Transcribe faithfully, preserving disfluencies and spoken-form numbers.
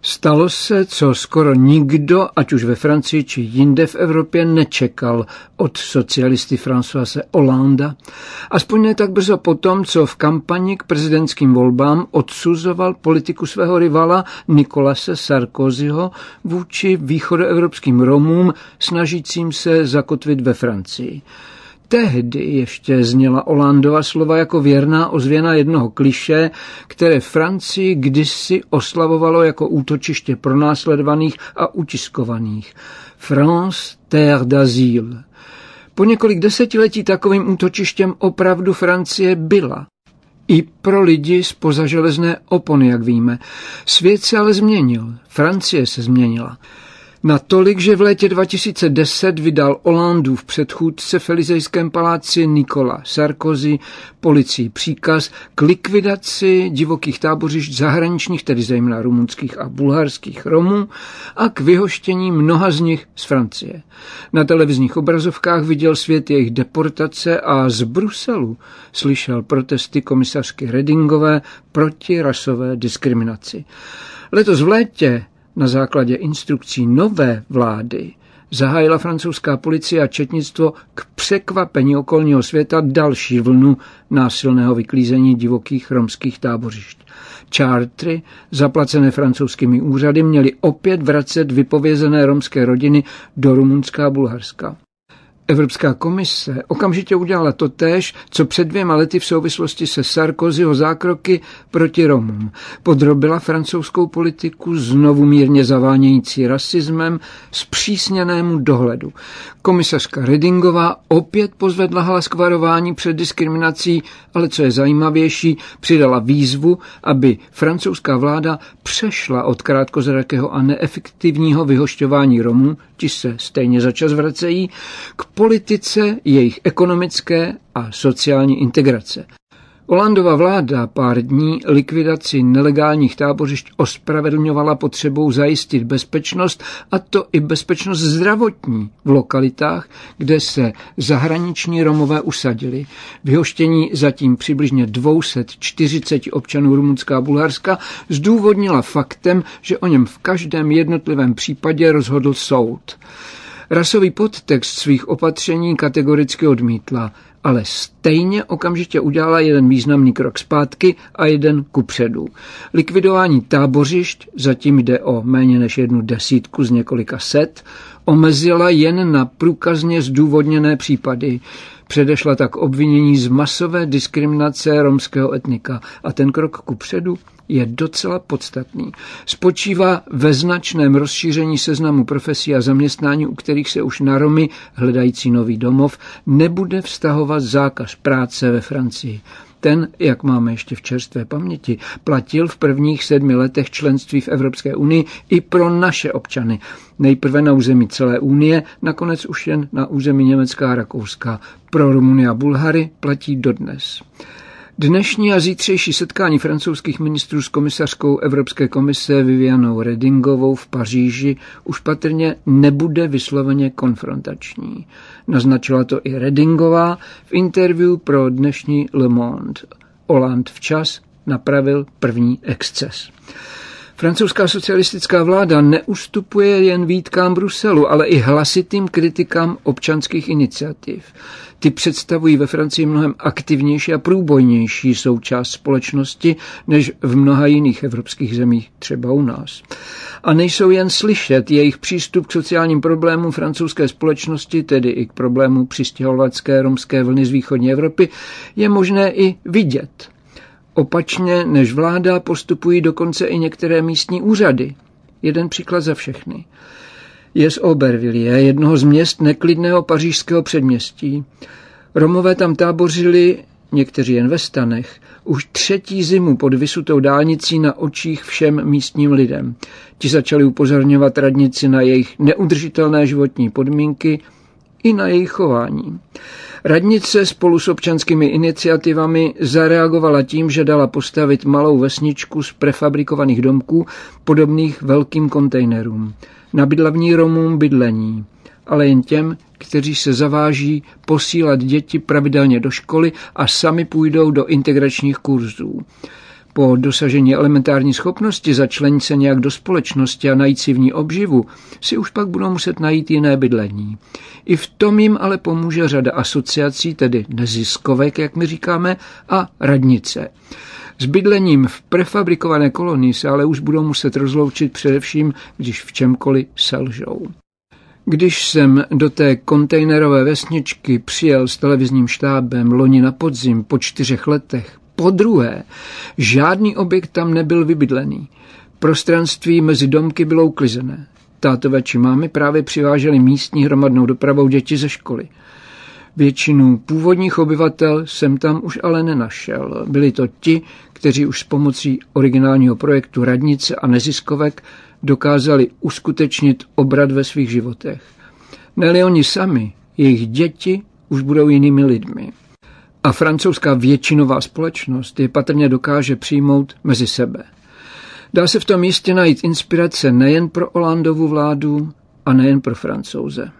Stalo se, co skoro nikdo, ať už ve Francii či jinde v Evropě, nečekal od socialisty Françoise Hollanda. Aspoň ne tak brzo potom, co v kampani k prezidentským volbám odsuzoval politiku svého rivala Nicolase Sarkozyho vůči východoevropským Romům, snažícím se zakotvit ve Francii. Tehdy ještě zněla Hollandova slova jako věrná ozvěna jednoho klišé, které Francii kdysi oslavovalo jako útočiště pronásledovaných a utiskovaných. France, terre d'asile. Po několik desetiletí takovým útočištěm opravdu Francie byla. I pro lidi zpoza železné opony, jak víme. Svět se ale změnil. Francie se změnila. Natolik, že v létě dva tisíce deset vydal Hollandův předchůdce v Elysejském paláci Nicolas Sarkozy policii příkaz k likvidaci divokých tábořišť zahraničních, tedy zejména rumunských a bulharských Romů, a k vyhoštění mnoha z nich z Francie. Na televizních obrazovkách viděl svět jejich deportace a z Bruselu slyšel protesty komisařky Redingové proti rasové diskriminaci. Letos v létě na základě instrukcí nové vlády zahájila francouzská policie a četnictvo k překvapení okolního světa další vlnu násilného vyklízení divokých romských tábořišť. Čártry, zaplacené francouzskými úřady, měly opět vracet vypovězené romské rodiny do Rumunska a Bulharska. Evropská komise okamžitě udělala totéž, co před dvěma lety v souvislosti se Sarkozyho zákroky proti Romům. Podrobila francouzskou politiku znovu mírně zavánějící rasismem zpřísněnému dohledu. Komisařka Redingová opět pozvedla hlas k varování před diskriminací, ale co je zajímavější, přidala výzvu, aby francouzská vláda přešla od krátkozrakého a neefektivního vyhošťování Romů, ti se stejně začas vracejí, k politice jejich ekonomické a sociální integrace. Hollandova vláda pár dní likvidaci nelegálních tábořišť ospravedlňovala potřebou zajistit bezpečnost, a to i bezpečnost zdravotní v lokalitách, kde se zahraniční Romové usadili. Vyhoštění zatím přibližně dvě stě čtyřicet občanů Rumunska a Bulharska zdůvodnila faktem, že o něm v každém jednotlivém případě rozhodl soud. Rasový podtext svých opatření kategoricky odmítla, ale stejně okamžitě udělala jeden významný krok zpátky a jeden kupředu. Likvidování tábořišť, zatím jde o méně než jednu desítku z několika set, omezila jen na průkazně zdůvodněné případy. Předešla tak obvinění z masové diskriminace romského etnika a ten krok kupředu je docela podstatný. Spočívá ve značném rozšíření seznamu profesí a zaměstnání, u kterých se už na Romy, hledající nový domov, nebude vztahovat zákaz práce ve Francii. Ten, jak máme ještě v čerstvé paměti, platil v prvních sedmi letech členství v Evropské unii i pro naše občany. Nejprve na území celé unie, nakonec už jen na území Německa a Rakouska. Pro Rumuny a Bulhary platí dodnes. Dnešní a zítřejší setkání francouzských ministrů s komisařkou Evropské komise Vivianou Redingovou v Paříži už patrně nebude vysloveně konfrontační. Naznačila to i Redingová v interview pro dnešní Le Monde. Hollande včas napravil první exces. Francouzská socialistická vláda neustupuje jen výtkám Bruselu, ale i hlasitým kritikám občanských iniciativ. Ty představují ve Francii mnohem aktivnější a průbojnější součást společnosti než v mnoha jiných evropských zemích, třeba u nás. A nejsou jen slyšet, jejich přístup k sociálním problémům francouzské společnosti, tedy i k problému přistěhovalecké romské vlny z východní Evropy, je možné i vidět. Opačně než vláda postupují dokonce i některé místní úřady. Jeden příklad za všechny. Je z Aubervilliers, jednoho z měst neklidného pařížského předměstí. Romové tam tábořili, někteří jen ve stanech, už třetí zimu pod vysutou dálnicí na očích všem místním lidem. Ti začali upozorňovat radnici na jejich neudržitelné životní podmínky i na jejich chování. Radnice spolu s občanskými iniciativami zareagovala tím, že dala postavit malou vesničku z prefabrikovaných domků, podobných velkým kontejnerům. Nabídla v ní Romům bydlení, ale jen těm, kteří se zaváží posílat děti pravidelně do školy a sami půjdou do integračních kurzů. Po dosažení elementární schopnosti začlenit se nějak do společnosti a najít si v ní obživu, si už pak budou muset najít jiné bydlení. I v tom jim ale pomůže řada asociací, tedy neziskovek, jak my říkáme, a radnice. S bydlením v prefabrikované kolonii se ale už budou muset rozloučit především, když v čemkoliv selžou. Když jsem do té kontejnerové vesničky přijel s televizním štábem loni na podzim po čtyřech letech, po druhé, žádný objekt tam nebyl vybydlený. Prostranství mezi domky bylo uklizené. Tátové či mámy právě přiváželi místní hromadnou dopravou děti ze školy. Většinu původních obyvatel jsem tam už ale nenašel. Byli to ti, kteří už s pomocí originálního projektu radnice a neziskovek dokázali uskutečnit obrat ve svých životech. Ne-li oni sami, jejich děti už budou jinými lidmi. A francouzská většinová společnost je patrně dokáže přijmout mezi sebe. Dá se v tom jistě najít inspirace nejen pro Hollandovu vládu a nejen pro Francouze.